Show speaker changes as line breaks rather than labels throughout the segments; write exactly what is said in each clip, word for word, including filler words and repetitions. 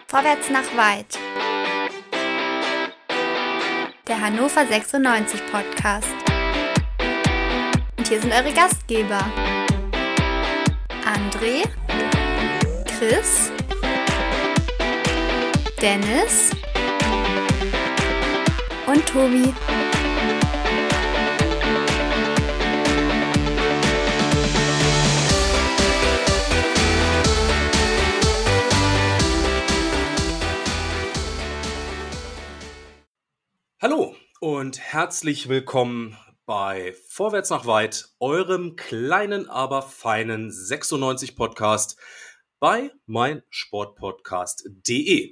Vorwärts nach weit. Der Hannover sechsundneunzig Podcast. Und hier sind eure Gastgeber. André, Chris, Dennis und Tobi.
Hallo und herzlich willkommen bei Vorwärts nach weit, eurem kleinen, aber feinen sechsundneunzig Podcast bei meinsportpodcast punkt de.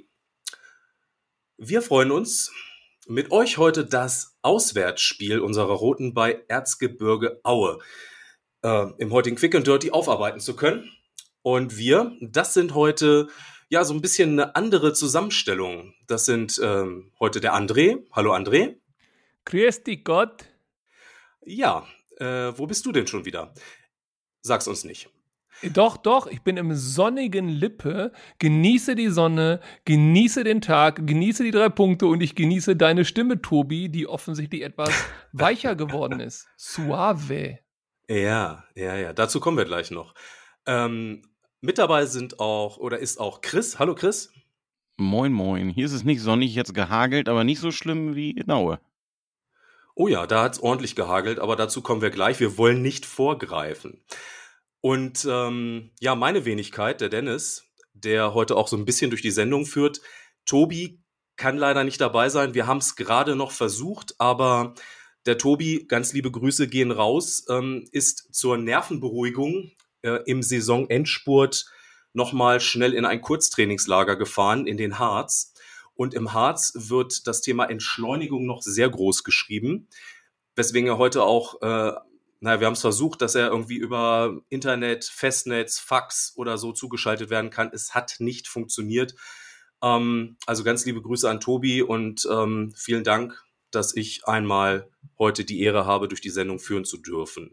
Wir freuen uns, mit euch heute das Auswärtsspiel unserer Roten bei Erzgebirge Aue äh, im heutigen Quick and Dirty aufarbeiten zu können. Und wir, das sind heute ja so ein bisschen eine andere Zusammenstellung. Das sind ähm, heute der André. Hallo André.
Grüß dich Gott.
Ja, äh, wo bist du denn schon wieder? Sag's uns nicht.
Doch, doch, ich bin im sonnigen Lippe, genieße die Sonne, genieße den Tag, genieße die drei Punkte und ich genieße deine Stimme, Tobi, die offensichtlich etwas weicher geworden ist. Suave.
Ja, ja, ja, dazu kommen wir gleich noch. Ähm, mit dabei sind auch, oder ist auch Chris. Hallo Chris.
Moin, moin. Hier ist es nicht sonnig, jetzt gehagelt, aber nicht so schlimm wie in Aue.
Oh ja, da hat es ordentlich gehagelt, aber dazu kommen wir gleich. Wir wollen nicht vorgreifen. Und ähm, ja, meine Wenigkeit, der Dennis, der heute auch so ein bisschen durch die Sendung führt. Tobi kann leider nicht dabei sein. Wir haben es gerade noch versucht, aber der Tobi, ganz liebe Grüße gehen raus, ähm, ist zur Nervenberuhigung äh, im Saisonendspurt nochmal schnell in ein Kurztrainingslager gefahren in den Harz. Und im Harz wird das Thema Entschleunigung noch sehr groß geschrieben, weswegen er heute auch, äh, naja, wir haben es versucht, dass er irgendwie über Internet, Festnetz, Fax oder so zugeschaltet werden kann. Es hat nicht funktioniert. Ähm, also ganz liebe Grüße an Tobi und ähm, vielen Dank, dass ich einmal heute die Ehre habe, durch die Sendung führen zu dürfen.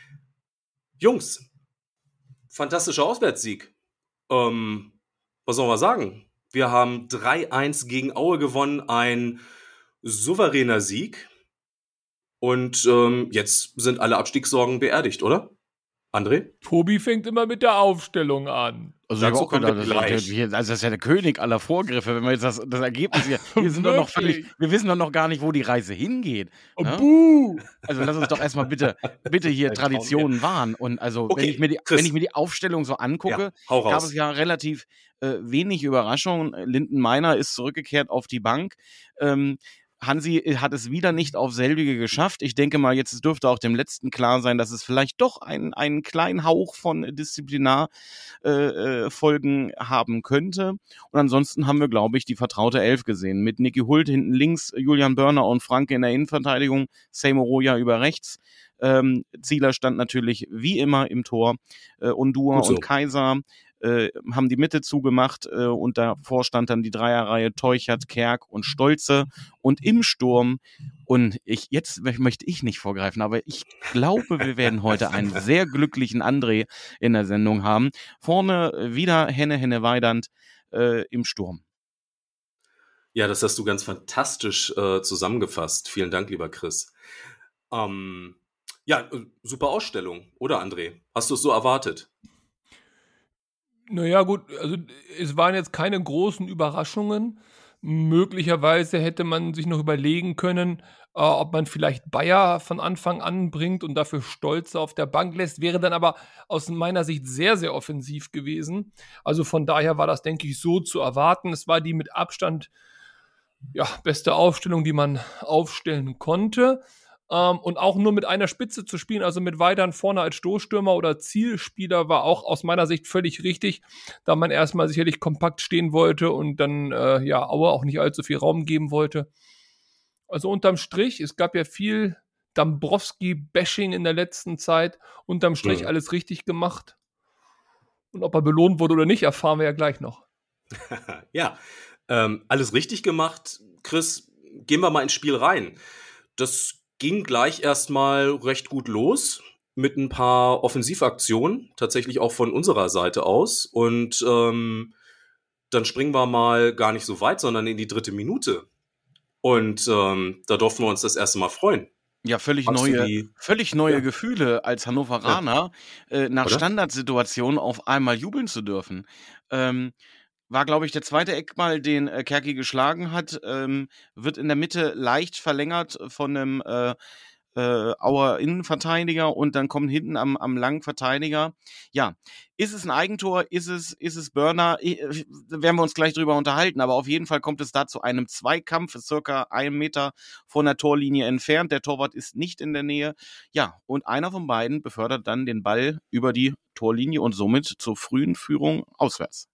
Jungs, fantastischer Auswärtssieg. Ähm, was soll man sagen? Wir haben drei eins gegen Aue gewonnen, ein souveräner Sieg. Und ähm, jetzt sind alle Abstiegssorgen beerdigt, oder? André?
Tobi fängt immer mit der Aufstellung an.
Also, ich
Dazu
hab auch gedacht,
kommen wir
das, ist
gleich.
ja, also das ist ja der König aller Vorgriffe, wenn wir jetzt das, das Ergebnis hier, wir sind doch noch völlig, wir wissen doch noch gar nicht, wo die Reise hingeht.
Oh,
Ne?
buh!
Also lass uns doch erstmal bitte, bitte hier
Ein
Traditionen wahren. Und also
Okay,
wenn ich mir die,
Chris.
wenn ich mir die Aufstellung so angucke,
Ja, hau
gab
raus.
es ja relativ äh, wenig Überraschungen. Linden Meiner ist zurückgekehrt auf die Bank. Ähm, Hansi hat es wieder nicht auf selbige geschafft. Ich denke mal, jetzt dürfte auch dem Letzten klar sein, dass es vielleicht doch einen, einen kleinen Hauch von Disziplinarfolgen äh, haben könnte. Und ansonsten haben wir, glaube ich, die vertraute Elf gesehen. Mit Niki Hult hinten links, Julian Börner und Franke in der Innenverteidigung, Seymour Roja über rechts. Ähm, Zieler stand natürlich wie immer im Tor. Äh, Undua
Gut so.
und Kaiser äh, haben die Mitte zugemacht äh, und davor stand dann die Dreierreihe Teuchert, Kerk und Stolze und im Sturm. Und ich jetzt möchte ich nicht vorgreifen, aber ich glaube, wir werden heute einen sehr glücklichen André in der Sendung haben. Vorne wieder Henne, Henne Weidand äh, im Sturm.
Ja, das hast du ganz fantastisch äh, zusammengefasst. Vielen Dank, lieber Chris. Ähm, ja, äh, super Ausstellung, oder André? Hast du es so erwartet?
Naja, gut, also es waren jetzt keine großen Überraschungen. Möglicherweise hätte man sich noch überlegen können, äh, ob man vielleicht Bayer von Anfang an bringt und dafür Stolze auf der Bank lässt. Wäre dann aber aus meiner Sicht sehr, sehr offensiv gewesen. Also von daher war das, denke ich, so zu erwarten. Es war die mit Abstand ja, beste Aufstellung, die man aufstellen konnte. Ähm, und auch nur mit einer Spitze zu spielen, also mit Weidand vorne als Stoßstürmer oder Zielspieler, war auch aus meiner Sicht völlig richtig, da man erstmal sicherlich kompakt stehen wollte und dann äh, ja Aue auch nicht allzu viel Raum geben wollte. Also unterm Strich, es gab ja viel Dambrowski-Bashing in der letzten Zeit, unterm Strich
Mhm.
alles richtig gemacht. Und ob er belohnt wurde oder nicht, erfahren wir ja gleich noch.
Ja, ähm, alles richtig gemacht. Chris, gehen wir mal ins Spiel rein. Das ging gleich erstmal recht gut los mit ein paar Offensivaktionen, tatsächlich auch von unserer Seite aus. Und ähm, dann springen wir mal gar nicht so weit, sondern in die dritte Minute. Und ähm, da durften wir uns das erste Mal freuen.
Ja, völlig
Magst du
neue,
die-
völlig neue
Ja.
Gefühle als Hannoveraner, äh, nach
Oder?
Standardsituationen auf einmal jubeln zu dürfen. Ähm, war, glaube ich, der zweite Eckball, den äh, Kerki geschlagen hat, ähm, wird in der Mitte leicht verlängert von einem äh, äh, Auer Innenverteidiger und dann kommt hinten am, am langen Verteidiger. Ja, ist es ein Eigentor? Ist es, ist es Burner? Ich, äh, werden wir uns gleich drüber unterhalten, aber auf jeden Fall kommt es da zu einem Zweikampf, ist circa einen Meter von der Torlinie entfernt. Der Torwart ist nicht in der Nähe. Ja, und einer von beiden befördert dann den Ball über die Torlinie und somit zur frühen Führung auswärts.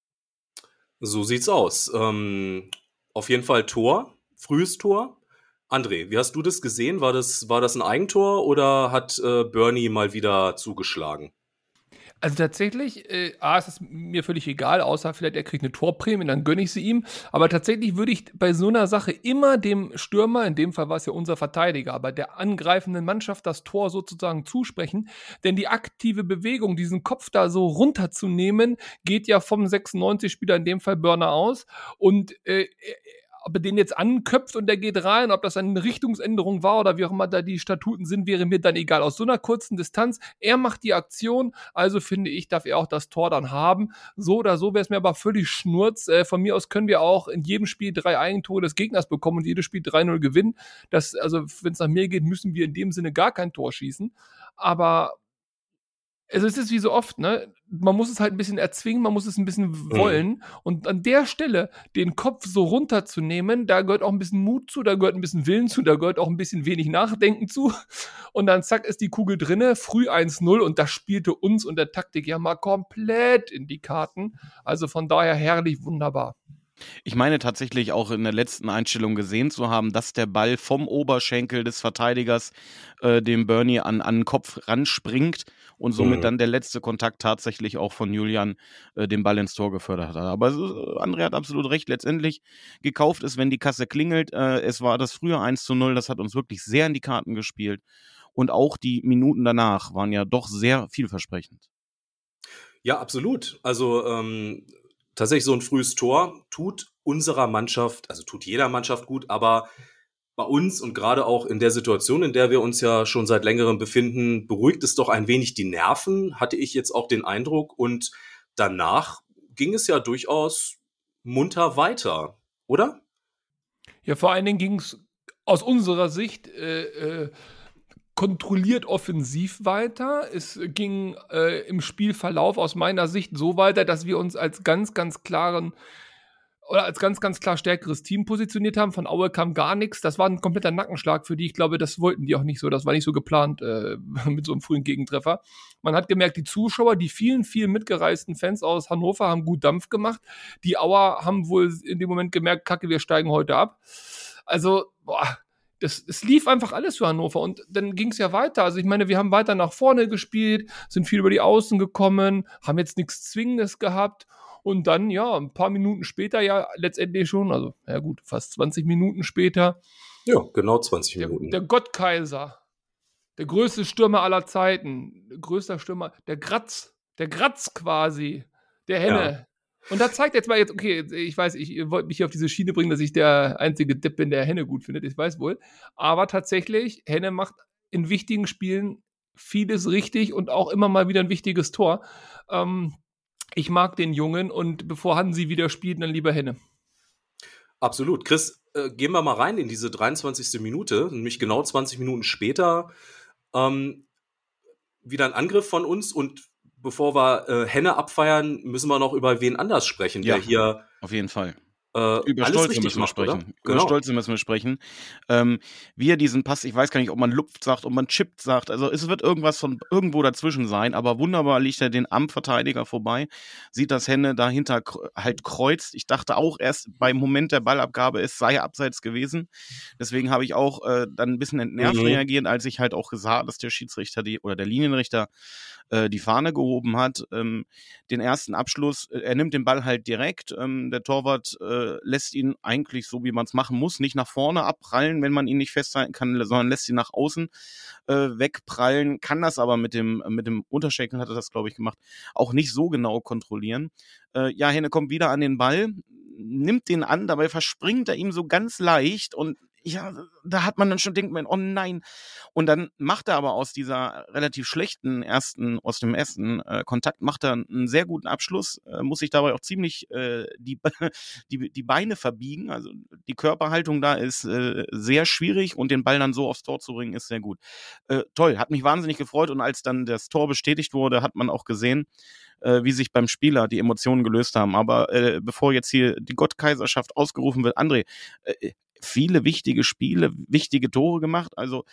So sieht's aus. Ähm, auf jeden Fall Tor, frühes Tor. André, wie hast du das gesehen? War das, war das ein Eigentor oder hat äh, Bernie mal wieder zugeschlagen?
Also tatsächlich, äh, A, ist es mir völlig egal, außer vielleicht er kriegt eine Torprämie, dann gönne ich sie ihm. Aber tatsächlich würde ich bei so einer Sache immer dem Stürmer, in dem Fall war es ja unser Verteidiger, aber der angreifenden Mannschaft das Tor sozusagen zusprechen. Denn die aktive Bewegung, diesen Kopf da so runterzunehmen, geht ja vom sechsundneunzig-Spieler, in dem Fall Burner, aus. Und äh, ob er den jetzt anköpft und der geht rein, ob das eine Richtungsänderung war oder wie auch immer da die Statuten sind, wäre mir dann egal. Aus so einer kurzen Distanz, er macht die Aktion, also finde ich, darf er auch das Tor dann haben. So oder so wäre es mir aber völlig schnurz. Äh, von mir aus können wir auch in jedem Spiel drei Eigentore des Gegners bekommen und jedes Spiel drei null gewinnen. Das, also wenn es nach mir geht, müssen wir in dem Sinne gar kein Tor schießen. Aber also es ist wie so oft, ne? Man muss es halt ein bisschen erzwingen, man muss es ein bisschen wollen. Und an der Stelle den Kopf so runterzunehmen, da gehört auch ein bisschen Mut zu, da gehört ein bisschen Willen zu, da gehört auch ein bisschen wenig Nachdenken zu. Und dann zack ist die Kugel drinne, früh eins null und das spielte uns und der Taktik ja mal komplett in die Karten. Also von daher herrlich, wunderbar.
Ich meine tatsächlich auch in der letzten Einstellung gesehen zu haben, dass der Ball vom Oberschenkel des Verteidigers äh, dem Bernie an, an den Kopf ranspringt und somit
Mhm.
dann der letzte Kontakt tatsächlich auch von Julian äh, den Ball ins Tor gefördert hat. Aber äh, André hat absolut recht, letztendlich gekauft ist, wenn die Kasse klingelt. Äh, es war das frühe eins zu null, das hat uns wirklich sehr in die Karten gespielt. Und auch die Minuten danach waren ja doch sehr vielversprechend.
Ja, absolut. Also ähm, tatsächlich so ein frühes Tor tut unserer Mannschaft, also tut jeder Mannschaft gut, aber bei uns und gerade auch in der Situation, in der wir uns ja schon seit längerem befinden, beruhigt es doch ein wenig die Nerven, hatte ich jetzt auch den Eindruck. Und danach ging es ja durchaus munter weiter, oder?
Ja, vor allen Dingen ging es aus unserer Sicht äh, äh, kontrolliert offensiv weiter. Es ging äh, im Spielverlauf aus meiner Sicht so weiter, dass wir uns als ganz, ganz klaren oder als ganz, ganz klar stärkeres Team positioniert haben. Von Aue kam gar nichts. Das war ein kompletter Nackenschlag für die. Ich glaube, das wollten die auch nicht so. Das war nicht so geplant äh, mit so einem frühen Gegentreffer. Man hat gemerkt, die Zuschauer, die vielen, vielen mitgereisten Fans aus Hannover haben gut Dampf gemacht. Die Auer haben wohl in dem Moment gemerkt, Kacke, wir steigen heute ab. Also, boah, das, es lief einfach alles für Hannover und dann ging es ja weiter. Also ich meine, wir haben weiter nach vorne gespielt, sind viel über die Außen gekommen, haben jetzt nichts Zwingendes gehabt und dann, ja, ein paar Minuten später ja letztendlich schon, also ja gut, fast zwanzig Minuten später,
Ja, genau zwanzig
der,
Minuten.
der Gottkaiser, der größte Stürmer aller Zeiten, größter Stürmer, der Gratz, der Gratz quasi, der Henne. Und da zeigt jetzt mal jetzt, okay, ich weiß, ich wollte mich hier auf diese Schiene bringen, dass ich der einzige Depp bin, der Henne gut findet, ich weiß wohl. Aber tatsächlich, Henne macht in wichtigen Spielen vieles richtig und auch immer mal wieder ein wichtiges Tor. Ähm, ich mag den Jungen und bevor Hansi wieder spielt, dann lieber Henne.
Absolut. Chris, äh, gehen wir mal rein in diese dreiundzwanzigste Minute, nämlich genau zwanzig Minuten später. Ähm, wieder ein Angriff von uns und bevor wir äh, Henne abfeiern, müssen wir noch über wen anders sprechen,
Ja,
der hier
auf jeden Fall.
äh,
Über
alles
Stolze
richtig
müssen wir
macht,
sprechen.
oder?
Über
Genau.
Stolze müssen wir sprechen. Ähm, wie er diesen Pass, ich weiß gar nicht, ob man lupft sagt, ob man chippt sagt. Also es wird irgendwas von irgendwo dazwischen sein, aber wunderbar liegt er den am Verteidiger vorbei, sieht das Hände dahinter kr- halt kreuzt. Ich dachte auch erst beim Moment der Ballabgabe, es sei abseits gewesen. Deswegen habe ich auch äh, dann ein bisschen entnervt
Mhm.
reagiert, als ich halt auch sah, dass der Schiedsrichter die oder der Linienrichter äh, die Fahne gehoben hat. Ähm, den ersten Abschluss, äh, er nimmt den Ball halt direkt. Ähm, der Torwart äh, äh, lässt ihn eigentlich, so wie man es machen muss, nicht nach vorne abprallen, wenn man ihn nicht festhalten kann, sondern lässt ihn nach außen äh, wegprallen, kann das aber mit dem, mit dem Unterschenkel, hat er das, glaube ich, gemacht, auch nicht so genau kontrollieren. Äh, ja, Henne kommt wieder an den Ball, nimmt den an, dabei verspringt er ihm so ganz leicht und ja, da hat man dann schon, denkt man, oh nein. Und dann macht er aber aus dieser relativ schlechten ersten, aus dem ersten äh, Kontakt, macht er einen sehr guten Abschluss, äh, muss sich dabei auch ziemlich äh, die, die, die Beine verbiegen. Also die Körperhaltung da ist äh, sehr schwierig und den Ball dann so aufs Tor zu bringen, ist sehr gut. Äh, toll, hat mich wahnsinnig gefreut und als dann das Tor bestätigt wurde, hat man auch gesehen, äh, wie sich beim Spieler die Emotionen gelöst haben. Aber äh, bevor jetzt hier die Gottkaiserschaft ausgerufen wird, André, äh, viele wichtige Spiele, wichtige Tore gemacht, also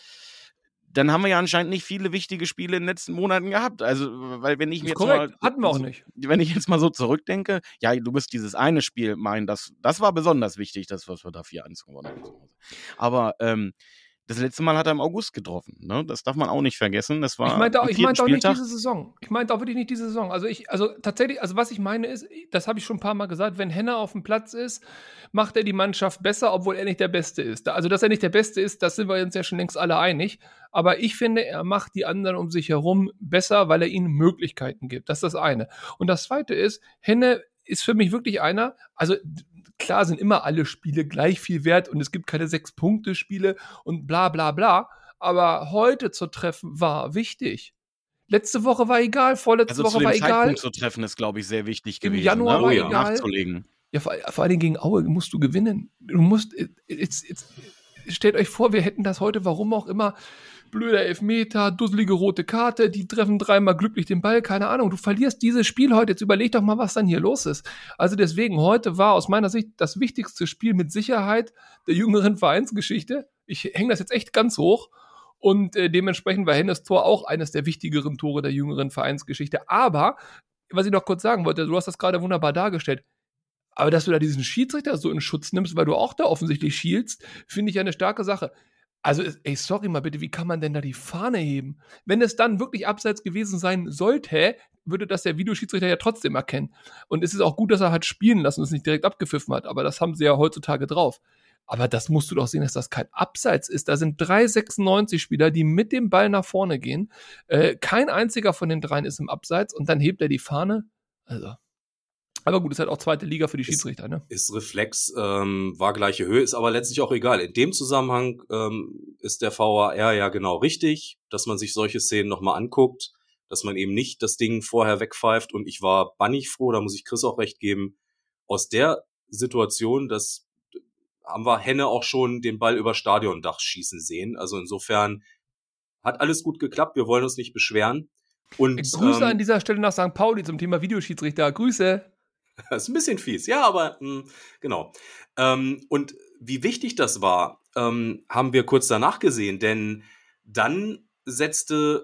dann haben wir ja anscheinend nicht viele wichtige Spiele in den letzten Monaten gehabt, also weil wenn ich mir jetzt
korrekt,
mal,
hatten wir auch nicht.
Wenn ich jetzt mal so zurückdenke, ja, du bist dieses eine Spiel, mein, das, das war besonders wichtig, das, was wir da vier eins gewonnen haben. Aber ähm, das letzte Mal hat er im August getroffen, ne? Das darf man auch nicht vergessen. Das war
ich meinte auch,
am
ich
vierten
meinte auch nicht
Spieltag.
diese Saison. Ich meinte auch wirklich nicht diese Saison. Also ich, also tatsächlich, also was ich meine ist, das habe ich schon ein paar Mal gesagt, wenn Henne auf dem Platz ist, macht er die Mannschaft besser, obwohl er nicht der Beste ist. Also dass er nicht der Beste ist, das sind wir uns ja schon längst alle einig. Aber ich finde, er macht die anderen um sich herum besser, weil er ihnen Möglichkeiten gibt. Das ist das eine. Und das zweite ist, Henne ist für mich wirklich einer, also klar sind immer alle Spiele gleich viel wert und es gibt keine Sechs-Punkte-Spiele und bla bla bla. Aber heute zu treffen war wichtig. Letzte Woche war egal, vorletzte
Also
Woche
zu dem
war egal.
Zeitpunkt zu treffen ist, glaube ich, sehr wichtig
Im
gewesen.
Januar
ne?
war
oh, ja.
egal.
Nachzulegen.
Ja, vor, vor allen Dingen gegen Aue musst du gewinnen. Du musst, jetzt, jetzt, stellt euch vor, wir hätten das heute, warum auch immer, blöder Elfmeter, dusselige rote Karte, die treffen dreimal glücklich den Ball, keine Ahnung. Du verlierst dieses Spiel heute, jetzt überleg doch mal, was dann hier los ist. Also deswegen, heute war aus meiner Sicht das wichtigste Spiel mit Sicherheit der jüngeren Vereinsgeschichte. Ich hänge das jetzt echt ganz hoch. Und äh, dementsprechend war Hennes Tor auch eines der wichtigeren Tore der jüngeren Vereinsgeschichte. Aber, was ich noch kurz sagen wollte, du hast das gerade wunderbar dargestellt, aber dass du da diesen Schiedsrichter so in Schutz nimmst, weil du auch da offensichtlich schielst, finde ich ja eine starke Sache. Also, ey, sorry mal bitte, wie kann man denn da die Fahne heben? Wenn es dann wirklich abseits gewesen sein sollte, würde das der Videoschiedsrichter ja trotzdem erkennen. Und es ist auch gut, dass er hat spielen lassen und es nicht direkt abgepfiffen hat, aber das haben sie ja heutzutage drauf. Aber das musst du doch sehen, dass das kein Abseits ist. Da sind drei sechsundneunzig-Spieler, die mit dem Ball nach vorne gehen. Äh, kein einziger von den dreien ist im Abseits und dann hebt er die Fahne. Also. Aber gut, ist halt auch zweite Liga für die Schiedsrichter, ne?
Ist Reflex, ähm, war gleiche Höhe, ist aber letztlich auch egal. In dem Zusammenhang ähm, ist der V A R ja genau richtig, dass man sich solche Szenen nochmal anguckt, dass man eben nicht das Ding vorher wegpfeift. Und ich war bannig froh, da muss ich Chris auch recht geben, aus der Situation, dass haben wir Henne auch schon den Ball über Stadiondach schießen sehen. Also insofern hat alles gut geklappt, wir wollen uns nicht beschweren. Und
Grüße
ähm,
an dieser Stelle nach Sankt Pauli zum Thema Videoschiedsrichter. Grüße.
Das ist ein bisschen fies, ja, aber mh, genau. Ähm, und wie wichtig das war, ähm, haben wir kurz danach gesehen, denn dann setzte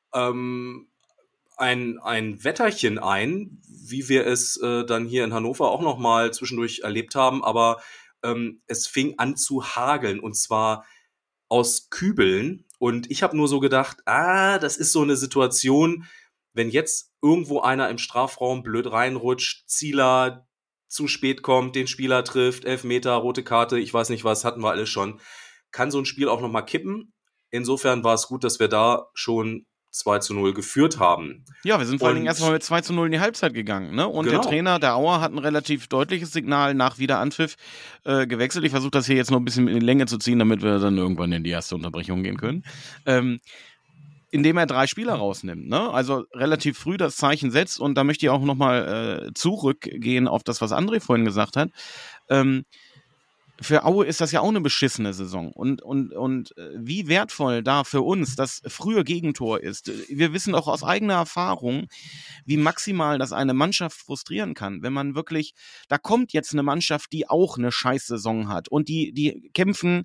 ähm, ein, ein Wetterchen ein, wie wir es äh, dann hier in Hannover auch noch mal zwischendurch erlebt haben, aber ähm, es fing an zu hageln und zwar aus Kübeln und ich habe nur so gedacht, ah, das ist so eine Situation, wenn jetzt irgendwo einer im Strafraum blöd reinrutscht, Zieler zu spät kommt, den Spieler trifft, Elfmeter, rote Karte, ich weiß nicht was, hatten wir alles schon, kann so ein Spiel auch nochmal kippen. Insofern war es gut, dass wir da schon zwei zu null geführt haben.
Ja, wir sind vor allen Dingen
Und-
erstmal mit zwei zu null in die Halbzeit gegangen, ne? Und
Genau.
der Trainer, der Auer, hat ein relativ deutliches Signal nach Wiederanpfiff äh, gewechselt. Ich versuche das hier jetzt noch ein bisschen in die Länge zu ziehen, damit wir dann irgendwann in die erste Unterbrechung gehen können. Ähm, indem er drei Spieler rausnimmt, ne? Also relativ früh das Zeichen setzt und da möchte ich auch nochmal äh, zurückgehen auf das, was André vorhin gesagt hat. Ähm, für Aue ist das ja auch eine beschissene Saison. Und, und, und äh, wie wertvoll da für uns das frühe Gegentor ist. Wir wissen auch aus eigener Erfahrung, wie maximal das eine Mannschaft frustrieren kann, wenn man wirklich, da kommt jetzt eine Mannschaft, die auch eine Scheißsaison hat und die, die kämpfen,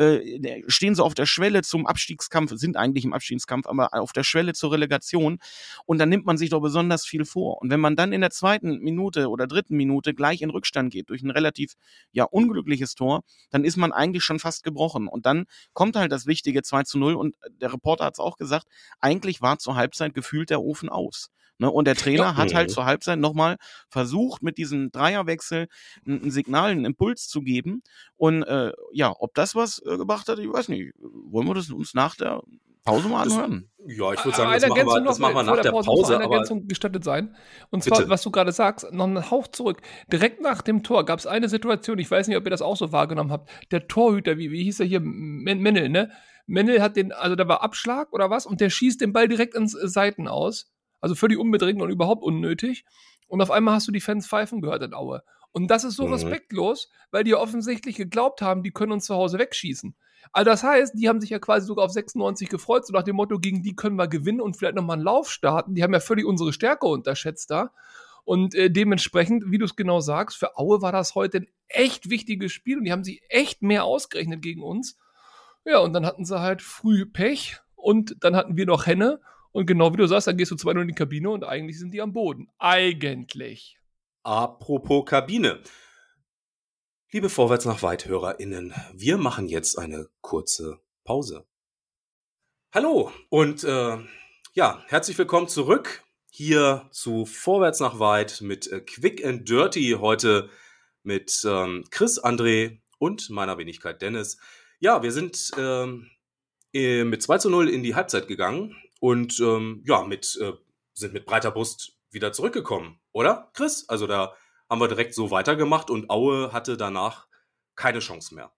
äh, stehen so auf der Schwelle zum Abstiegskampf, sind eigentlich im Abstiegskampf, aber auf der Schwelle zur Relegation und dann nimmt man sich doch besonders viel vor. Und wenn man dann in der zweiten Minute oder dritten Minute gleich in Rückstand geht durch ein relativ, ja, unglückliches Tor, dann ist man eigentlich schon fast gebrochen. Und dann kommt halt das wichtige zwei zu null und der Reporter hat es auch gesagt, eigentlich war zur Halbzeit gefühlt der Ofen aus. Ne? Und der Trainer
Ja.
hat halt
Mhm.
zur Halbzeit nochmal versucht, mit diesem Dreierwechsel ein, ein Signal, einen Impuls zu geben. Und äh, ja, ob das was äh, gebracht hat, ich weiß nicht. Wollen wir das uns nach der Pause mal
Das,
anhören?
ja, ich würde sagen, das
Eine
machen wir,
Ergänzung
das
noch,
machen wir
vor
nach
der
der
Pause muss noch
Pause,
eine
aber
Ergänzung gestattet sein. Und zwar,
bitte.
was du gerade sagst, noch einen Hauch zurück. Direkt nach dem Tor gab es eine Situation, ich weiß nicht, ob ihr das auch so wahrgenommen habt. Der Torhüter, wie, wie hieß er hier? Men- Mennel, ne? Mennel hat den, also da war Abschlag oder was, und der schießt den Ball direkt ins äh, Seiten aus. Also völlig unbedingt und überhaupt unnötig. Und auf einmal hast du die Fans pfeifen gehört in Aue. Und das ist so
Mhm.
respektlos, weil die ja offensichtlich geglaubt haben, die können uns zu Hause wegschießen. Also das heißt, die haben sich ja quasi sogar auf sechsundneunzig gefreut, so nach dem Motto, gegen die können wir gewinnen und vielleicht nochmal einen Lauf starten. Die haben ja völlig unsere Stärke unterschätzt da. Und äh, dementsprechend, wie du es genau sagst, für Aue war das heute ein echt wichtiges Spiel und die haben sich echt mehr ausgerechnet gegen uns. Ja, und dann hatten sie halt früh Pech und dann hatten wir noch Henne. Und genau wie du sagst, dann gehst du zwei null in die Kabine und eigentlich sind die am Boden. Eigentlich.
Apropos Kabine. Liebe Vorwärts nach Weit-HörerInnen, wir machen jetzt eine kurze Pause. Hallo und äh, ja, herzlich willkommen zurück hier zu Vorwärts nach Weit mit äh, Quick and Dirty heute mit ähm, Chris, André und meiner Wenigkeit Dennis. Ja, wir sind ähm, äh, mit zwei zu null in die Halbzeit gegangen und ähm, ja, mit, äh, sind mit breiter Brust wieder zurückgekommen, oder Chris? Also da haben wir direkt so weitergemacht und Aue hatte danach keine Chance mehr.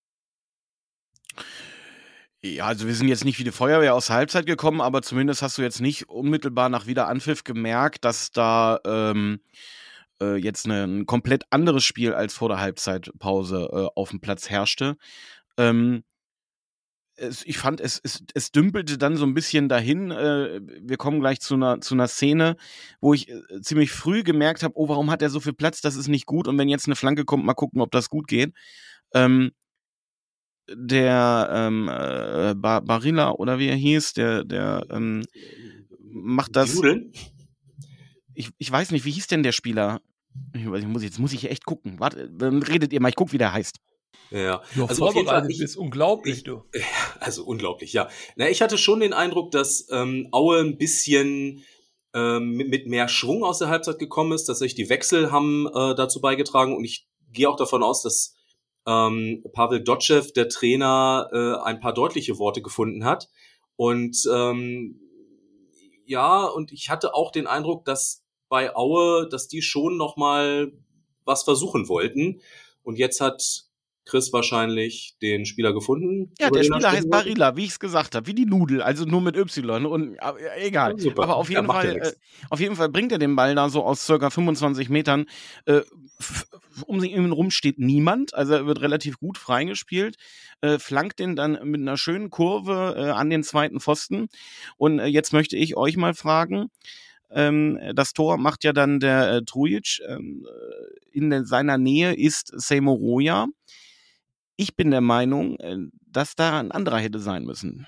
Ja, also wir sind jetzt nicht wie die Feuerwehr aus der Halbzeit gekommen, aber zumindest hast du jetzt nicht unmittelbar nach Wiederanpfiff gemerkt, dass da ähm, äh, jetzt eine, ein komplett anderes Spiel als vor der Halbzeitpause äh, auf dem Platz herrschte. Ähm, es, ich fand, es, es, es dümpelte dann so ein bisschen dahin. Äh, wir kommen gleich zu einer, zu einer Szene, wo ich äh, ziemlich früh gemerkt habe, oh, warum hat er so viel Platz? Das ist nicht gut. Und wenn jetzt eine Flanke kommt, mal gucken, ob das gut geht. Ähm, der ähm, äh, Bar- Barilla oder wie er hieß, der, der ähm, macht
Die
das.
Nudeln?
Ich, ich weiß nicht, wie hieß denn der Spieler? Ich, weiß, ich muss, jetzt muss ich echt gucken. Warte, dann redet ihr mal, ich guck, wie der heißt.
Ja,
Ja,
also auf jeden Fall,
vorbereitet
ich,
bist, unglaublich,
ich,
du.
also unglaublich, ja. Na, ich hatte schon den Eindruck, dass ähm, Aue ein bisschen ähm, mit, mit mehr Schwung aus der Halbzeit gekommen ist, dass sich die Wechsel haben äh, dazu beigetragen und ich gehe auch davon aus, dass ähm, Pavel Dotschew, der Trainer, äh, ein paar deutliche Worte gefunden hat und ähm, ja, und ich hatte auch den Eindruck, dass bei Aue, dass die schon noch mal was versuchen wollten und jetzt hat Chris wahrscheinlich den Spieler gefunden.
Ja,
über
der
den er
Spieler heißt
sprechen wollte.
Barilla, wie ich es gesagt habe, wie die Nudel, also nur mit Y und äh, egal.
Ja, super.
Aber auf
Ja,
jeden
macht ja
Fall, äh,
nix.
auf jeden Fall bringt er den Ball da so aus circa fünfundzwanzig Metern. Äh, f- um ihn rum steht niemand, also er wird relativ gut freigespielt, äh, flankt den dann mit einer schönen Kurve äh, an den zweiten Pfosten. Und äh, jetzt möchte ich euch mal fragen. Ähm, das Tor macht ja dann der äh, Trujic. Ähm, in der, seiner Nähe ist Seymour Roya. Ich bin der Meinung, äh, dass da ein anderer hätte sein müssen.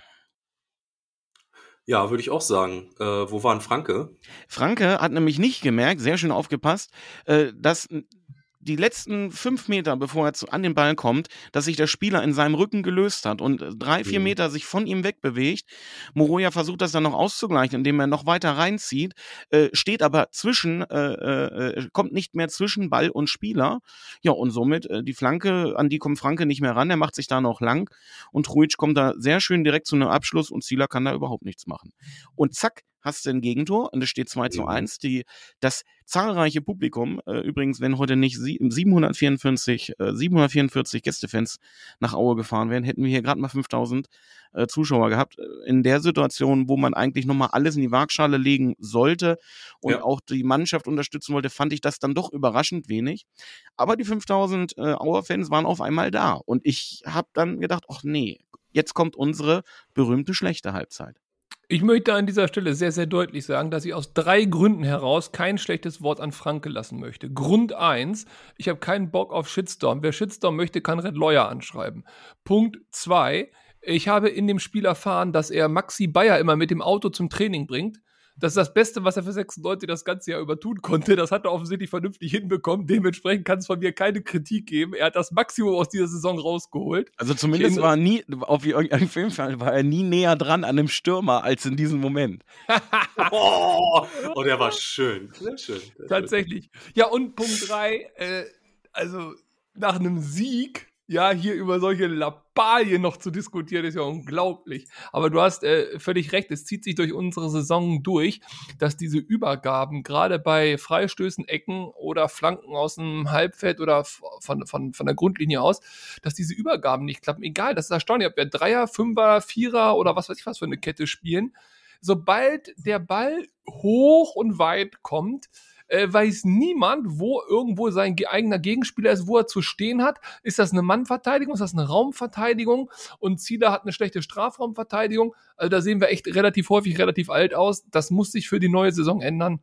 Ja, würde ich auch sagen. Äh, wo war ein Franke?
Franke hat nämlich nicht gemerkt, sehr schön aufgepasst, äh, dass die letzten fünf Meter, bevor er zu, an den Ball kommt, dass sich der Spieler in seinem Rücken gelöst hat und drei, vier
Mhm.
Meter sich von ihm wegbewegt. Moroja versucht das dann noch auszugleichen, indem er noch weiter reinzieht, äh, steht aber zwischen, äh, äh, kommt nicht mehr zwischen Ball und Spieler. Ja, und somit äh, die Flanke, an die kommt Franke nicht mehr ran, er macht sich da noch lang und Trujic kommt da sehr schön direkt zu einem Abschluss und Zieler kann da überhaupt nichts machen. Und zack, hast du ein Gegentor und es steht zwei zu
Mhm.
eins. Die, das zahlreiche Publikum, äh, übrigens, wenn heute nicht sie, siebenhundertvierundvierzig, äh, siebenhundertvierundvierzig Gästefans nach Aue gefahren wären, hätten wir hier gerade mal fünftausend äh, Zuschauer gehabt. In der Situation, wo man eigentlich nochmal alles in die Waagschale legen sollte und
Ja.
auch die Mannschaft unterstützen wollte, fand ich das dann doch überraschend wenig. Aber die fünftausend äh, Auer-Fans waren auf einmal da und ich habe dann gedacht, ach nee, jetzt kommt unsere berühmte schlechte Halbzeit.
Ich möchte an dieser Stelle sehr, sehr deutlich sagen, dass ich aus drei Gründen heraus kein schlechtes Wort an Franke lassen möchte. Grund eins, ich habe keinen Bock auf Shitstorm. Wer Shitstorm möchte, kann Red Lawyer anschreiben. Punkt zwei, ich habe in dem Spiel erfahren, dass er Maxi Bayer immer mit dem Auto zum Training bringt. Das ist das Beste, was er für sechsundneunzig das ganze Jahr über tun konnte. Das hat er offensichtlich vernünftig hinbekommen. Dementsprechend kann es von mir keine Kritik geben. Er hat das Maximum aus dieser Saison rausgeholt.
Also zumindest war er nie, auf irgendeinem Filmfall war er nie näher dran an einem Stürmer als in diesem Moment.
oh, oh, der war schön. Sehr schön. Sehr
Tatsächlich. Schön. Ja, und Punkt drei, äh, also nach einem Sieg, ja, hier über solche Lappalien noch zu diskutieren, ist ja unglaublich. Aber du hast äh, völlig recht, es zieht sich durch unsere Saison durch, dass diese Übergaben, gerade bei Freistößen, Ecken oder Flanken aus dem Halbfeld oder von, von, von der Grundlinie aus, dass diese Übergaben nicht klappen. Egal, das ist erstaunlich, ob wir Dreier, Fünfer, Vierer oder was weiß ich was für eine Kette spielen. Sobald der Ball hoch und weit kommt, Äh, weiß niemand, wo irgendwo sein ge- eigener Gegenspieler ist, wo er zu stehen hat. Ist das eine Mannverteidigung? Ist das eine Raumverteidigung? Und Zieler hat eine schlechte Strafraumverteidigung. Also da sehen wir echt relativ häufig relativ alt aus. Das muss sich für die neue Saison ändern.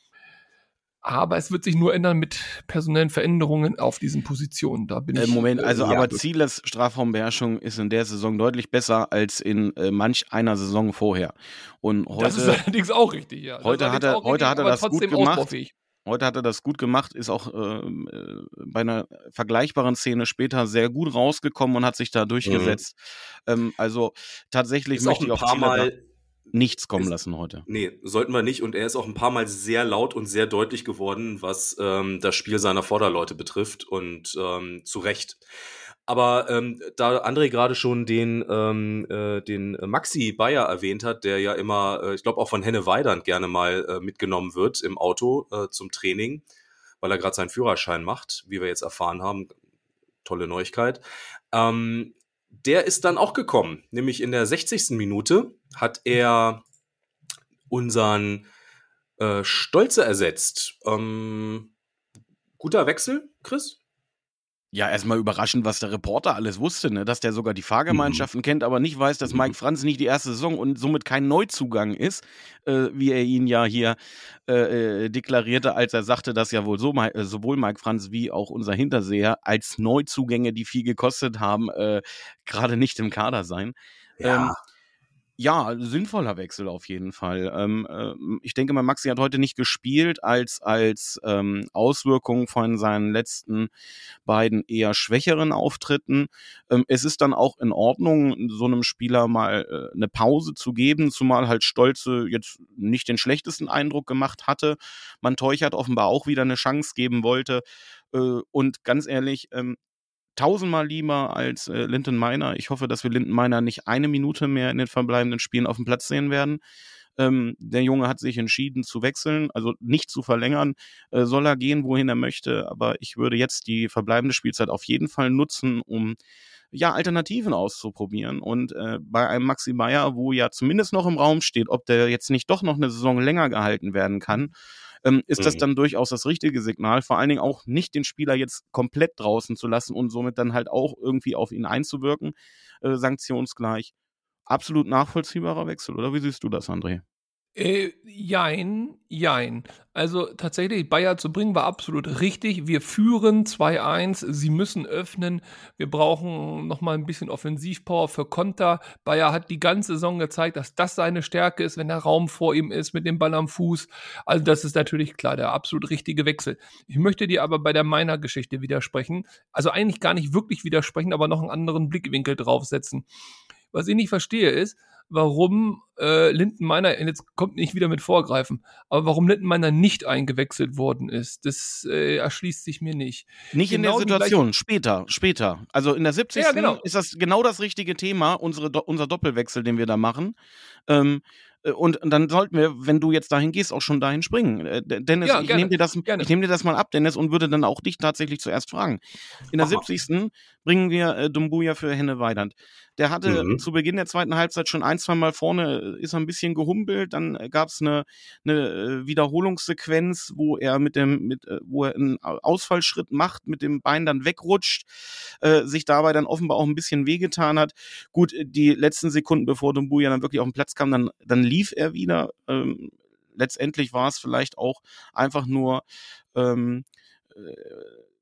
Aber es wird sich nur ändern mit personellen Veränderungen auf diesen Positionen. Da bin ich.
Äh, Moment, also
ja,
aber
gut.
Zielers Strafraumbeherrschung ist in der Saison deutlich besser als in äh, manch einer Saison vorher. Und heute,
das ist allerdings auch richtig, ja. Das
heute
ist
hat er,
auch
heute
richtig,
hat er
aber
das gut
trotzdem
gemacht.
ausbaufähig.
Heute hat er das gut gemacht, ist auch äh, äh, bei einer vergleichbaren Szene später sehr gut rausgekommen und hat sich da durchgesetzt. Mhm. Ähm, also tatsächlich
Ist
möchte
auch
ich
ein
auf
paar
Zieler
Mal
nichts kommen
ist,
lassen heute.
Nee, sollten wir nicht. Und er ist auch ein paar Mal sehr laut und sehr deutlich geworden, was ähm, das Spiel seiner Vorderleute betrifft. Und ähm, zu Recht. Aber ähm, da André gerade schon den, ähm, äh, den Maxi Bayer erwähnt hat, der ja immer, äh, ich glaube auch von Henne Weidand gerne mal äh, mitgenommen wird im Auto äh, zum Training, weil er gerade seinen Führerschein macht, wie wir jetzt erfahren haben. Tolle Neuigkeit. Ähm, der ist dann auch gekommen, nämlich in der sechzigsten Minute hat er unseren äh, Stolze ersetzt. Ähm, guter Wechsel, Chris?
Ja, erstmal überraschend, was der Reporter alles wusste, ne? Dass der sogar die Fahrgemeinschaften mhm. kennt, aber nicht weiß, dass Mike Franz nicht die erste Saison und somit kein Neuzugang ist, äh, wie er ihn ja hier äh, äh, deklarierte, als er sagte, dass ja wohl so, äh, sowohl Mike Franz wie auch unser Hinterseher als Neuzugänge, die viel gekostet haben, äh, gerade nicht im Kader seien.
Ja.
Ähm, Ja, sinnvoller Wechsel auf jeden Fall. Ähm, äh, ich denke mal, Maxi hat heute nicht gespielt als, als ähm, Auswirkung von seinen letzten beiden eher schwächeren Auftritten. Ähm, es ist dann auch in Ordnung, so einem Spieler mal äh, eine Pause zu geben, zumal halt Stolze jetzt nicht den schlechtesten Eindruck gemacht hatte. Man Teuchert offenbar auch wieder eine Chance geben wollte. Äh, und ganz ehrlich, ähm, tausendmal lieber als äh, Linton Meiner. Ich hoffe, dass wir Linton Meiner nicht eine Minute mehr in den verbleibenden Spielen auf dem Platz sehen werden. Ähm, der Junge hat sich entschieden zu wechseln, also nicht zu verlängern. Äh, soll er gehen, wohin er möchte. Aber ich würde jetzt die verbleibende Spielzeit auf jeden Fall nutzen, um ja Alternativen auszuprobieren. Und äh, bei einem Maxi Bayer, wo ja zumindest noch im Raum steht, ob der jetzt nicht doch noch eine Saison länger gehalten werden kann, ähm, ist mhm. das dann durchaus das richtige Signal. Vor allen Dingen auch nicht den Spieler jetzt komplett draußen zu lassen und somit dann halt auch irgendwie auf ihn einzuwirken, äh, sanktionsgleich. Absolut nachvollziehbarer Wechsel, oder wie siehst du das, André?
Äh, jein, jein. Also tatsächlich, Bayer zu bringen war absolut richtig. Wir führen zwei eins, sie müssen öffnen. Wir brauchen nochmal ein bisschen Offensivpower für Konter. Bayer hat die ganze Saison gezeigt, dass das seine Stärke ist, wenn der Raum vor ihm ist, mit dem Ball am Fuß. Also das ist natürlich klar, der absolut richtige Wechsel. Ich möchte dir aber bei der Meiner-Geschichte widersprechen. Also eigentlich gar nicht wirklich widersprechen, aber noch einen anderen Blickwinkel draufsetzen. Was ich nicht verstehe ist, warum äh, Linton Meiner, jetzt kommt nicht wieder mit Vorgreifen, aber warum Linton Meiner nicht eingewechselt worden ist, das äh, erschließt sich mir nicht.
Nicht genau in der Situation, später, später. Also in der siebzigsten Ja, genau. ist das genau das richtige Thema, unsere, unser Doppelwechsel, den wir da machen. Ähm, Und dann sollten wir, wenn du jetzt dahin gehst, auch schon dahin springen. Dennis, ja, ich nehme dir, nehm dir das mal ab, Dennis, und würde dann auch dich tatsächlich zuerst fragen. In der siebzigsten bringen wir äh, Dumbuya für Henne Weidand. Der hatte mhm. zu Beginn der zweiten Halbzeit schon ein, zwei Mal vorne, ist er ein bisschen gehumpelt. Dann gab es eine, eine Wiederholungssequenz, wo er mit dem, mit, wo er einen Ausfallschritt macht, mit dem Bein dann wegrutscht, äh, sich dabei dann offenbar auch ein bisschen wehgetan hat. Gut, die letzten Sekunden, bevor Dumbuya dann wirklich auf den Platz kam, dann, dann lief er wieder. Ähm, letztendlich war es vielleicht auch einfach nur ähm,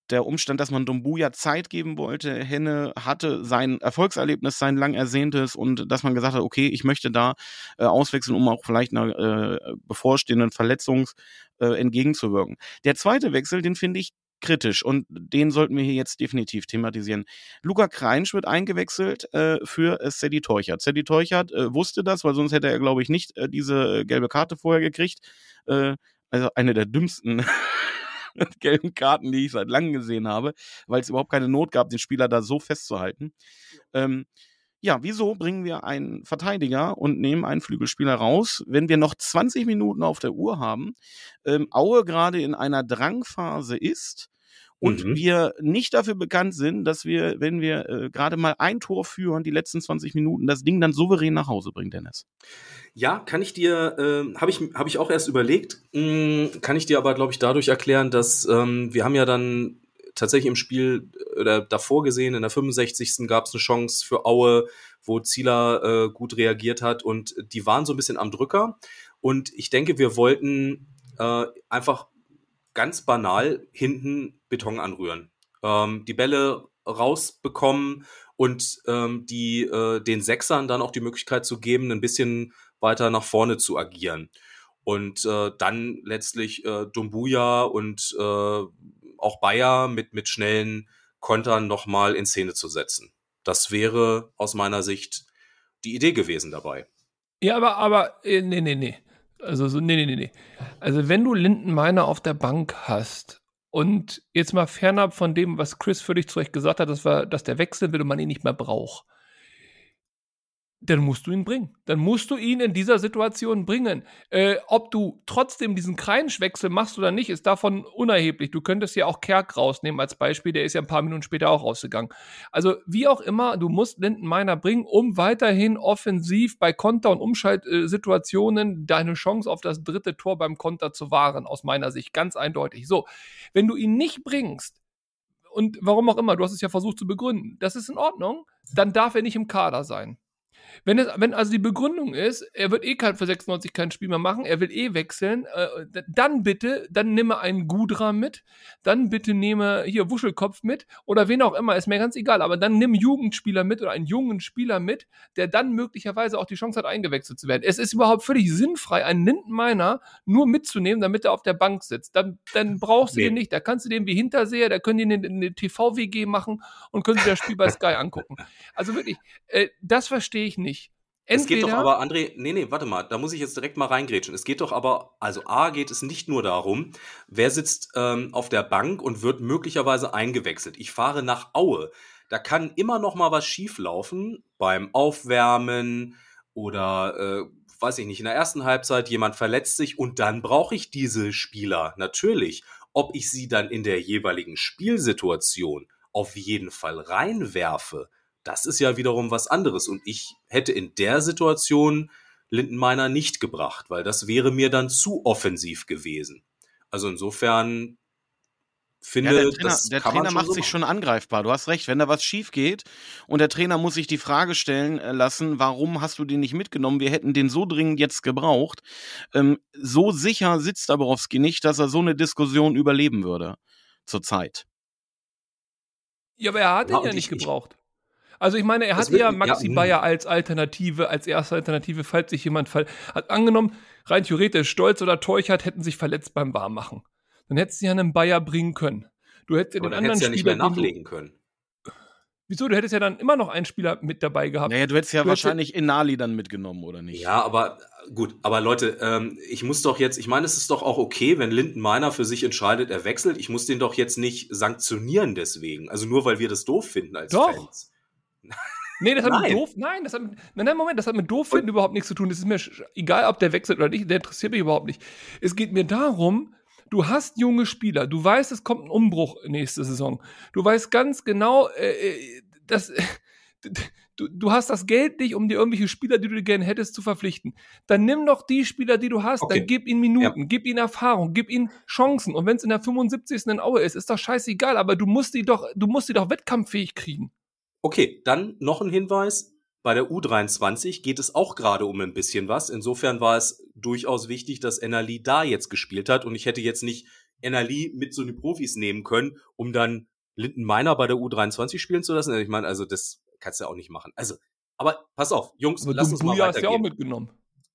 der Umstand, dass man Doumbouya Zeit geben wollte. Henne hatte sein Erfolgserlebnis, sein lang ersehntes, und dass man gesagt hat, okay, ich möchte da äh, auswechseln, um auch vielleicht einer äh, bevorstehenden Verletzung äh, entgegenzuwirken. Der zweite Wechsel, den finde ich kritisch, und den sollten wir hier jetzt definitiv thematisieren. Luca Kreinsch wird eingewechselt äh, für äh, Sedi Teuchert. Sedi Teuchert äh, wusste das, weil sonst hätte er, glaube ich, nicht äh, diese äh, gelbe Karte vorher gekriegt. Äh, also eine der dümmsten gelben Karten, die ich seit langem gesehen habe, weil es überhaupt keine Not gab, den Spieler da so festzuhalten. Ähm, ja, wieso bringen wir einen Verteidiger und nehmen einen Flügelspieler raus, wenn wir noch zwanzig Minuten auf der Uhr haben, ähm, Aue gerade in einer Drangphase ist und
Mhm.
wir nicht dafür bekannt sind, dass wir, wenn wir äh, gerade mal ein Tor führen, die letzten zwanzig Minuten, das Ding dann souverän nach Hause bringen, Dennis?
Ja, kann ich dir, äh, habe ich, hab ich auch erst überlegt, mh, kann ich dir aber, glaube ich, dadurch erklären, dass ähm, wir haben ja dann tatsächlich im Spiel oder davor gesehen, in der fünfundsechzigsten gab es eine Chance für Aue, wo Zieler äh, gut reagiert hat, und die waren so ein bisschen am Drücker, und ich denke, wir wollten äh, einfach ganz banal hinten Beton anrühren, ähm, die Bälle rausbekommen und ähm, die äh, den Sechsern dann auch die Möglichkeit zu geben, ein bisschen weiter nach vorne zu agieren. Und äh, dann letztlich äh, Doumbouya und äh, auch Bayer mit, mit schnellen Kontern nochmal in Szene zu setzen. Das wäre aus meiner Sicht die Idee gewesen dabei.
Ja, aber, aber, äh, nee, nee, nee. Also, so, nee, nee, nee, nee. Also, wenn du Lindenmeiner auf der Bank hast und jetzt mal fernab von dem, was Chris völlig zu Recht gesagt hat, dass, wir, dass der wechseln will und man ihn nicht mehr braucht, dann musst du ihn bringen. Dann musst du ihn in dieser Situation bringen. Äh, ob du trotzdem diesen Kreinsch-Wechsel machst oder nicht, ist davon unerheblich. Du könntest ja auch Kerk rausnehmen als Beispiel, der ist ja ein paar Minuten später auch rausgegangen. Also wie auch immer, du musst Lindenmeiner bringen, um weiterhin offensiv bei Konter- und Umschaltsituationen deine Chance auf das dritte Tor beim Konter zu wahren, aus meiner Sicht, ganz eindeutig. So, wenn du ihn nicht bringst, und warum auch immer, du hast es ja versucht zu begründen, das ist in Ordnung, dann darf er nicht im Kader sein. Wenn, es, wenn also die Begründung ist, er wird eh für sechsundneunzig kein Spiel mehr machen, er will eh wechseln, äh, dann bitte, dann nehme einen Gudra mit, dann bitte nehme hier Wuschelkopf mit oder wen auch immer, ist mir ganz egal, aber dann nimm Jugendspieler mit oder einen jungen Spieler mit, der dann möglicherweise auch die Chance hat, eingewechselt zu werden. Es ist überhaupt völlig sinnfrei, einen Lindenmeiner nur mitzunehmen, damit er auf der Bank sitzt. Dann, dann brauchst du
Nee.
den nicht, da kannst du den wie Hinterseher, da können die eine, eine T V-W G machen und können sich das Spiel bei Sky angucken. Also wirklich, äh, das verstehe ich nicht.
Es geht doch
Entweder,
aber, André, nee, nee, warte mal, da muss ich jetzt direkt mal reingrätschen. Es geht doch aber, also A, geht es nicht nur darum, wer sitzt ähm, auf der Bank und wird möglicherweise eingewechselt. Ich fahre nach Aue. Da kann immer noch mal was schieflaufen beim Aufwärmen oder, äh, weiß ich nicht, in der ersten Halbzeit jemand verletzt sich und dann brauche ich diese Spieler natürlich. Ob ich sie dann in der jeweiligen Spielsituation auf jeden Fall reinwerfe, das ist ja wiederum was anderes. Und ich hätte in der Situation Lindenmeiner nicht gebracht, weil das wäre mir dann zu offensiv gewesen. Also insofern finde,
Ja, der Trainer,
das
der
kann man
Trainer
schon
macht
so
sich
machen.
schon angreifbar. Du hast recht, wenn da was schief geht und der Trainer muss sich die Frage stellen äh, lassen, warum hast du den nicht mitgenommen? Wir hätten den so dringend jetzt gebraucht. Ähm, so sicher sitzt Dabrowski nicht, dass er so eine Diskussion überleben würde zurzeit.
ja, aber er hat
Ja,
ihn ja
und
nicht
ich- ich-
gebraucht. Also ich meine, er
Das
hatte
wird-
ja
ja,
Maxi
hm.
Bayer als Alternative, als erste Alternative, falls sich jemand fall hat. Angenommen, rein theoretisch, Stolz oder Teuchert hätten sich verletzt beim Warmmachen. Dann hättest du ja einen Bayer bringen können. Du hättest ja
Aber
den
dann
anderen
hättest du ja nicht
Spieler,
mehr
den du,
nachlegen können.
wieso, du hättest ja dann immer noch einen Spieler mit dabei gehabt.
Naja, du hättest ja
Du hättest-
wahrscheinlich Inali dann mitgenommen, oder nicht?
Ja, aber äh, gut, aber Leute, ähm, ich muss doch jetzt, ich meine, es ist doch auch okay, wenn Lindenmeiner für sich entscheidet, er wechselt. Ich muss den doch jetzt nicht sanktionieren deswegen. Also nur, weil wir das doof finden als
Doch.
Fans.
Nee, das hat mit
Nein.
doof, nein, das hat mit, nein, nein, Moment, das hat mit doof finden überhaupt nichts zu tun. Das ist mir sch- egal, ob der wechselt oder nicht, der interessiert mich überhaupt nicht. Es geht mir darum, du hast junge Spieler, du weißt, es kommt ein Umbruch nächste Saison. Du weißt ganz genau, äh, äh, dass äh, du, du hast das Geld nicht, um dir irgendwelche Spieler, die du gerne hättest, zu verpflichten. Dann nimm doch die Spieler, die du hast,
Okay.
dann gib ihnen Minuten, gib ihnen Erfahrung, gib ihnen Chancen. Und wenn es in der fünfundsiebzigsten in Aue ist, ist doch scheißegal, aber du musst die doch, du musst die doch wettkampffähig kriegen.
Okay, dann noch ein Hinweis. Bei der U dreiundzwanzig geht es auch gerade um ein bisschen was. Insofern war es durchaus wichtig, dass Ennerli da jetzt gespielt hat. Und ich hätte jetzt nicht Enerlie mit zu den Profis nehmen können, um dann Lindenmeiner bei der U dreiundzwanzig spielen zu lassen. Ich meine, also das kannst du ja auch nicht machen. Also, aber pass auf, Jungs,
Aber
lass uns mal
Dumbuya hast du ja auch
weitergehen.
mitgenommen.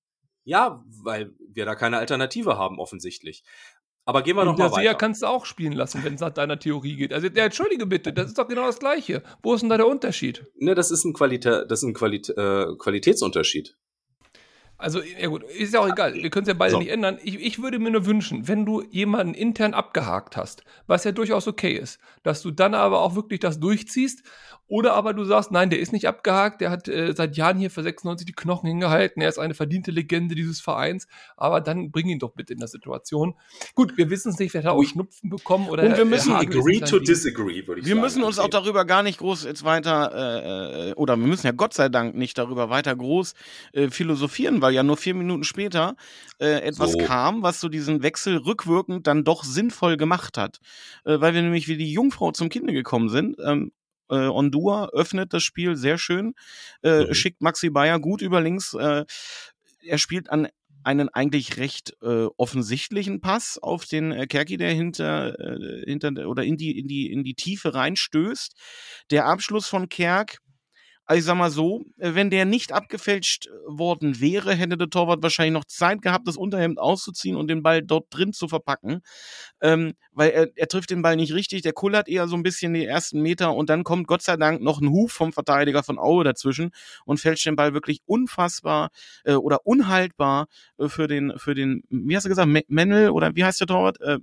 Ja, weil wir da keine Alternative haben, offensichtlich. Aber gehen wir doch
Und
mal
der Seher
weiter.
kannst du auch spielen lassen, wenn es nach deiner Theorie geht. Also, der, entschuldige bitte, das ist doch genau das Gleiche. Wo ist denn da der Unterschied?
Ne, das ist ein, Qualitä das ist ein Qualit äh, Qualitätsunterschied.
Also, ja gut, ist ja auch egal. Wir können es ja beide
So.
nicht ändern. Ich, ich würde mir nur wünschen, wenn du jemanden intern abgehakt hast, was ja durchaus okay ist, dass du dann aber auch wirklich das durchziehst. Oder aber du sagst, nein, der ist nicht abgehakt, der hat äh, seit Jahren hier für sechsundneunzig die Knochen hingehalten, er ist eine verdiente Legende dieses Vereins, aber dann bring ihn doch bitte in der Situation. Gut, wir wissen es nicht, wer hat auch Schnupfen bekommen oder
Und wir müssen
Hagel ist
Agree
nicht
to
sein Ding.
disagree, würde ich
Wir
sagen.
müssen uns auch darüber gar nicht groß jetzt weiter, äh, oder wir müssen ja Gott sei Dank nicht darüber weiter groß äh, philosophieren, weil ja nur vier Minuten später äh, etwas
So.
kam, was so diesen Wechsel rückwirkend dann doch sinnvoll gemacht hat. Äh, weil wir nämlich wie die Jungfrau zum Kinde gekommen sind. Ähm, äh, Ondua öffnet das Spiel sehr schön, äh,
Mhm.
schickt Maxi Bayer gut über links. Äh, er spielt an einen eigentlich recht äh, offensichtlichen Pass auf den äh, Kerki, der hinter äh, hinter oder in die in die in die Tiefe reinstößt. Der Abschluss von Kerk, also ich sag mal so, äh, wenn der nicht abgefälscht worden wäre, hätte der Torwart wahrscheinlich noch Zeit gehabt, das Unterhemd auszuziehen und den Ball dort drin zu verpacken, ähm, weil er, er trifft den Ball nicht richtig, der kullert eher so ein bisschen die ersten Meter und dann kommt Gott sei Dank noch ein Huf vom Verteidiger von Aue dazwischen und fälscht den Ball wirklich unfassbar äh, oder unhaltbar äh, für den, für den, wie hast du gesagt, Me- Mennel oder wie heißt der Torwart? Äh,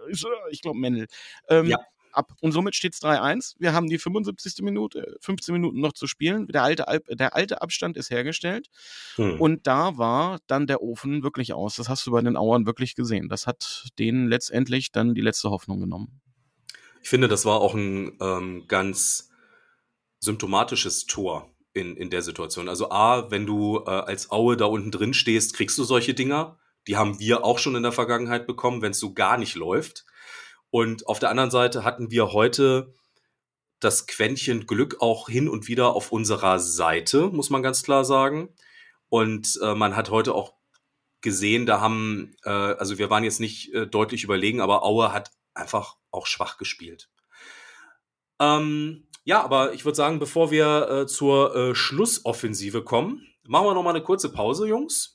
ich glaube Mennel. Ähm,
Ja.
Ab. Und somit steht es drei eins. Wir haben die fünfundsiebzigste Minute, fünfzehn Minuten noch zu spielen. Der alte, Al- der alte Abstand ist hergestellt.
Hm.
Und da war dann der Ofen wirklich aus. Das hast du bei den Auern wirklich gesehen. Das hat denen letztendlich dann die letzte Hoffnung genommen.
Ich finde, das war auch ein ähm, ganz symptomatisches Tor in, in der Situation. Also A, wenn du äh, als Aue da unten drin stehst, kriegst du solche Dinger. Die haben wir auch schon in der Vergangenheit bekommen, wenn es so gar nicht läuft. Und auf der anderen Seite hatten wir heute das Quäntchen Glück auch hin und wieder auf unserer Seite, muss man ganz klar sagen. Und äh, man hat heute auch gesehen, da haben, äh, also wir waren jetzt nicht äh, deutlich überlegen, aber Aue hat einfach auch schwach gespielt. Ähm, ja, aber ich würde sagen, bevor wir äh, zur äh, Schlussoffensive kommen, machen wir noch mal eine kurze Pause, Jungs.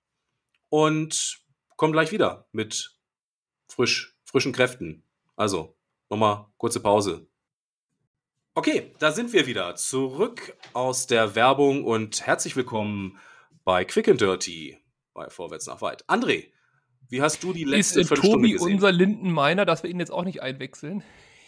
Und kommen gleich wieder mit frisch, frischen Kräften. Also, nochmal kurze Pause. Okay, da sind wir wieder. Zurück aus der Werbung und herzlich willkommen bei Quick and Dirty bei Vorwärts nach Weit. André, wie hast du die
Ist
letzte
äh,
Viertelstunde
Tobi
gesehen?
unser Lindenmeiner, dass wir ihn jetzt auch nicht einwechseln?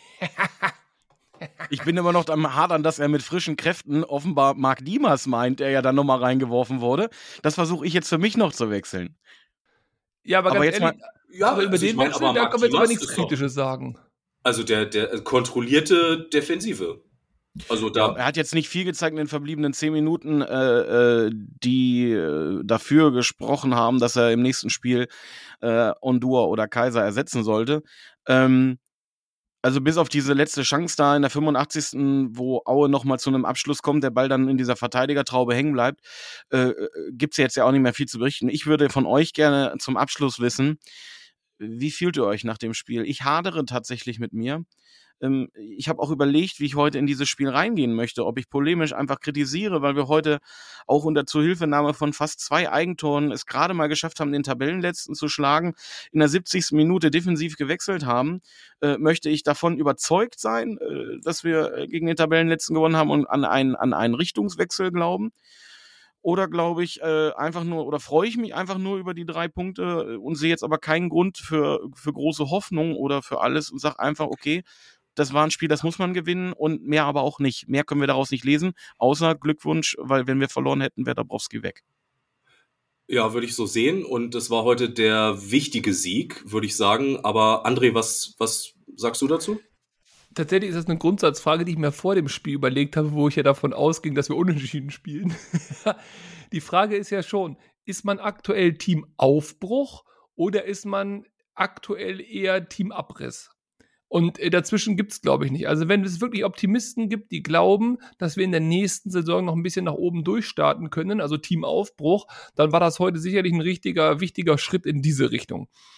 Ich bin immer noch am Hadern, dass er mit frischen Kräften offenbar Marc Diemers meint, der ja dann nochmal reingeworfen wurde. Das versuche ich jetzt für mich noch zu wechseln.
Ja, aber,
Aber
ganz
jetzt
ehrlich,
Ja,
aber über
also ich
den
mein,
Wechsel,
aber
da
Marc
können wir jetzt aber
Diemers
nichts
ist doch-
Kritisches sagen.
Also der, der kontrollierte Defensive. Also da,
Ja, er hat jetzt nicht viel gezeigt in den verbliebenen zehn Minuten, äh, äh, die äh, dafür gesprochen haben, dass er im nächsten Spiel äh, Ondua oder Kaiser ersetzen sollte. Ähm, also bis auf diese letzte Chance da in der fünfundachtzigsten wo Aue nochmal zu einem Abschluss kommt, der Ball dann in dieser Verteidigertraube hängen bleibt, äh, gibt es jetzt ja auch nicht mehr viel zu berichten. Ich würde von euch gerne zum Abschluss wissen, wie fühlt ihr euch nach dem Spiel? Ich hadere tatsächlich mit mir. Ähm, ich habe auch überlegt, wie ich heute in dieses Spiel reingehen möchte, ob ich polemisch einfach kritisiere, weil wir heute auch unter Zuhilfenahme von fast zwei Eigentoren es gerade mal geschafft haben, den Tabellenletzten zu schlagen, in der siebzigsten Minute defensiv gewechselt haben. Äh, möchte ich davon überzeugt sein, äh, dass wir äh, gegen den Tabellenletzten gewonnen haben und an einen, an einen Richtungswechsel glauben? Oder glaube ich äh, einfach nur, oder freue ich mich einfach nur über die drei Punkte äh, und sehe jetzt aber keinen Grund für, für große Hoffnung oder für alles und sage einfach, okay, das war ein Spiel, das muss man gewinnen und mehr aber auch nicht. Mehr können wir daraus nicht lesen, außer Glückwunsch, weil wenn wir verloren hätten, wäre Dabrowski weg.
ja, würde ich so sehen. Und das war heute der wichtige Sieg, würde ich sagen. Aber André, was, was sagst du dazu?
Tatsächlich ist das eine Grundsatzfrage, die ich mir vor dem Spiel überlegt habe, wo ich ja davon ausging, dass wir unentschieden spielen. Die Frage ist ja schon, ist man aktuell Teamaufbruch oder ist man aktuell eher Teamabriss? Und äh, dazwischen gibt es, glaube ich, nicht. Also wenn es wirklich Optimisten gibt, die glauben, dass wir in der nächsten Saison noch ein bisschen nach oben durchstarten können, also Teamaufbruch, dann war das heute sicherlich ein richtiger, wichtiger Schritt in diese Richtung.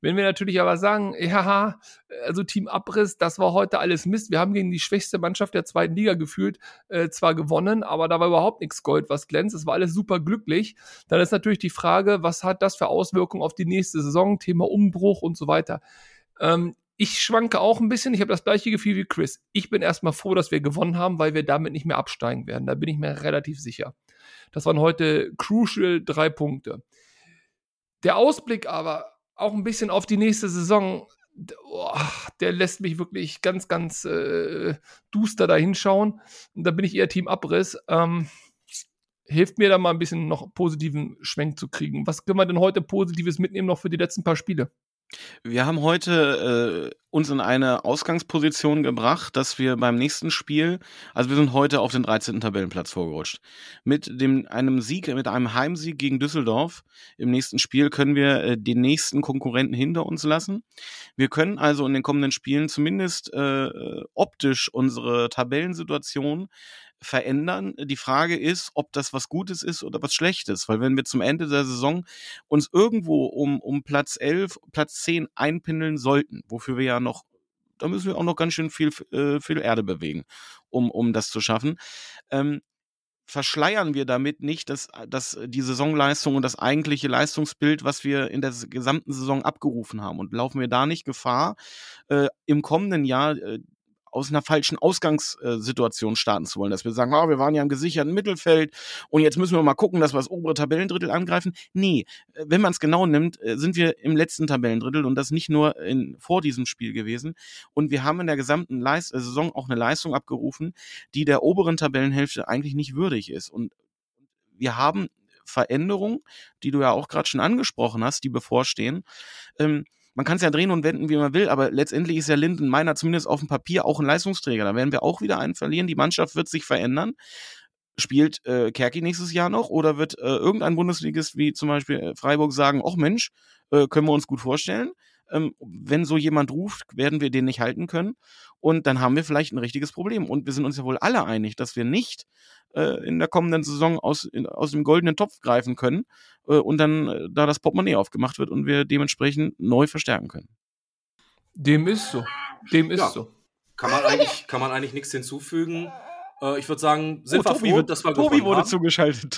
Wenn wir natürlich aber sagen, ja, also Team Abriss, das war heute alles Mist, wir haben gegen die schwächste Mannschaft der zweiten Liga gefühlt äh, zwar gewonnen, aber da war überhaupt nichts Gold, was glänzt, es war alles super glücklich, dann ist natürlich die Frage, was hat das für Auswirkungen auf die nächste Saison, Thema Umbruch und so weiter. Ähm, ich schwanke auch ein bisschen, ich habe das gleiche Gefühl wie Chris. Ich bin erstmal froh, dass wir gewonnen haben, weil wir damit nicht mehr absteigen werden, da bin ich mir relativ sicher. Das waren heute crucial drei Punkte. Der Ausblick aber auch ein bisschen auf die nächste Saison, oh, der lässt mich wirklich ganz, ganz äh, duster da hinschauen. Und da bin ich eher Team Abriss. Ähm, hilft mir da mal ein bisschen noch positiven Schwenk zu kriegen. Was können wir denn heute Positives mitnehmen noch für die letzten paar Spiele?
Wir haben heute äh, uns in eine Ausgangsposition gebracht, dass wir beim nächsten Spiel, also wir sind heute auf den dreizehnten Tabellenplatz vorgerutscht. Mit dem einem Sieg, mit einem Heimsieg gegen Düsseldorf im nächsten Spiel können wir äh, den nächsten Konkurrenten hinter uns lassen. Wir können also in den kommenden Spielen zumindest äh, optisch unsere Tabellensituation verändern. Die Frage ist, ob das was Gutes ist oder was Schlechtes, weil wenn wir zum Ende der Saison uns irgendwo um, um Platz elf, Platz zehn einpindeln sollten, wofür wir ja noch, da müssen wir auch noch ganz schön viel, äh, viel Erde bewegen, um, um das zu schaffen, ähm, verschleiern wir damit nicht dass, dass die Saisonleistung und das eigentliche Leistungsbild, was wir in der gesamten Saison abgerufen haben, und laufen wir da nicht Gefahr, äh, im kommenden Jahr äh, aus einer falschen Ausgangssituation starten zu wollen, dass wir sagen, oh, wir waren ja im gesicherten Mittelfeld und jetzt müssen wir mal gucken, dass wir das obere Tabellendrittel angreifen. Nee, wenn man es genau nimmt, sind wir im letzten Tabellendrittel und das nicht nur in, vor diesem Spiel gewesen. Und wir haben in der gesamten Leist- Saison auch eine Leistung abgerufen, die der oberen Tabellenhälfte eigentlich nicht würdig ist. Und wir haben Veränderungen, die du ja auch gerade schon angesprochen hast, die bevorstehen. Ähm, Man kann es ja drehen und wenden, wie man will, aber letztendlich ist ja Linden Meiner zumindest auf dem Papier auch ein Leistungsträger. Da werden wir auch wieder einen verlieren. Die Mannschaft wird sich verändern. Spielt äh, Kerki nächstes Jahr noch oder wird äh, irgendein Bundesligist wie zum Beispiel Freiburg sagen, ach Mensch, äh, können wir uns gut vorstellen. Ähm, wenn so jemand ruft, werden wir den nicht halten können. Und dann haben wir vielleicht ein richtiges Problem. Und wir sind uns ja wohl alle einig, dass wir nicht äh, in der kommenden Saison aus, in, aus dem goldenen Topf greifen können äh, und dann äh, da das Portemonnaie aufgemacht wird und wir dementsprechend neu verstärken können.
Dem ist so. Dem ist
Ja.
so.
Kann man eigentlich, kann man eigentlich nichts hinzufügen. Äh, ich würde sagen, sind
Oh,
wir
Tobi
froh,
wird-
dass wir
Tobi
gewonnen
wurde
haben.
zugeschaltet.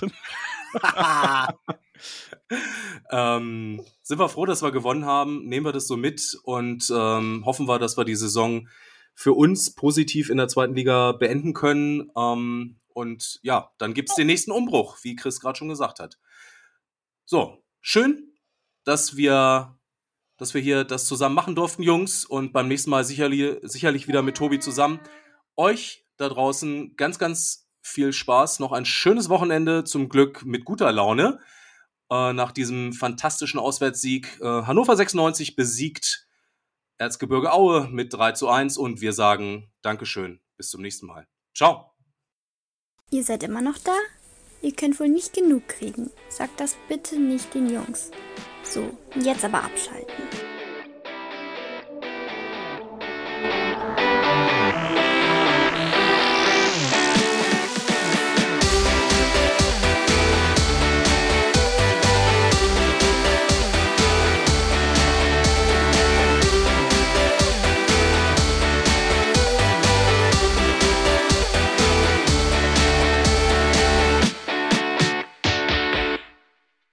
ähm, sind wir froh, dass wir gewonnen haben, nehmen wir das so mit und ähm, hoffen wir, dass wir die Saison für uns positiv in der zweiten Liga beenden können. Ähm, und ja, dann gibt's den nächsten Umbruch, wie Chris gerade schon gesagt hat. So, schön, dass wir, dass wir hier das zusammen machen durften, Jungs, und beim nächsten Mal sicherlich, sicherlich wieder mit Tobi zusammen. Euch da draußen ganz, ganz viel Spaß, noch ein schönes Wochenende, zum Glück mit guter Laune. Äh, nach diesem fantastischen Auswärtssieg äh, Hannover sechsundneunzig besiegt Erzgebirge Aue mit drei zu eins und wir sagen Dankeschön, bis zum nächsten Mal. Ciao.
Ihr seid immer noch da? Ihr könnt wohl nicht genug kriegen. Sagt das bitte nicht den Jungs. So, jetzt aber abschalten.